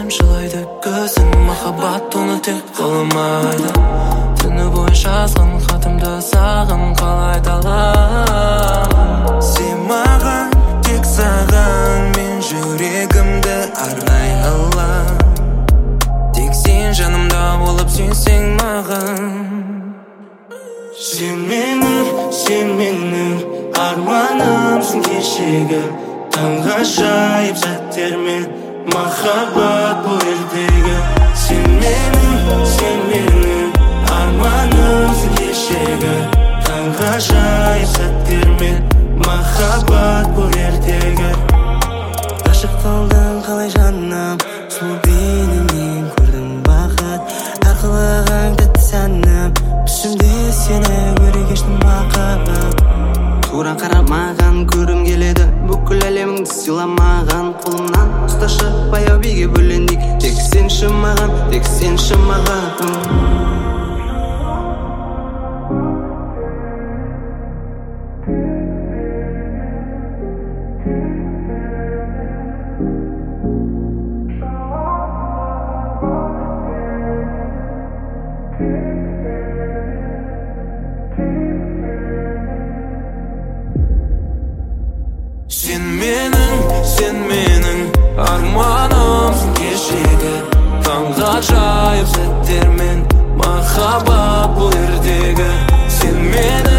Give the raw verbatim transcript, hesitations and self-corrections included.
тамшылайды көзің, махаббат оны тек қаламайды. Түні бойы жазған хатымды саған қалай талам. Сен маған, тек саған мен жүрегімді арнай алам. Тек сен жанымда болып сүйсең маған. Сен менің, сен менің арманымсың кешегі таңғажайып сәттермен махаббат бұл елдегі. Сен менің, сен менің арманымсың кешегі таңғажайып сәттермен махаббат бұл елдегі. Ғашық болдың қалай жаным, сұлу бейнеңнен көрдім бақыт, арқылығың тәтті сәнім, түсімде сені көре кештім бақыт. Тура қарамаған көрім келеді, бүкіл әлеміңді сыйламаған қолымнан ұсташы баяу биге бөленdik, тек сенші маған, тек сенші маған. Сен менің, сен менің арманымсың кешегі таңғажайып сәттермен махаббат бұл ертегі. Сен менің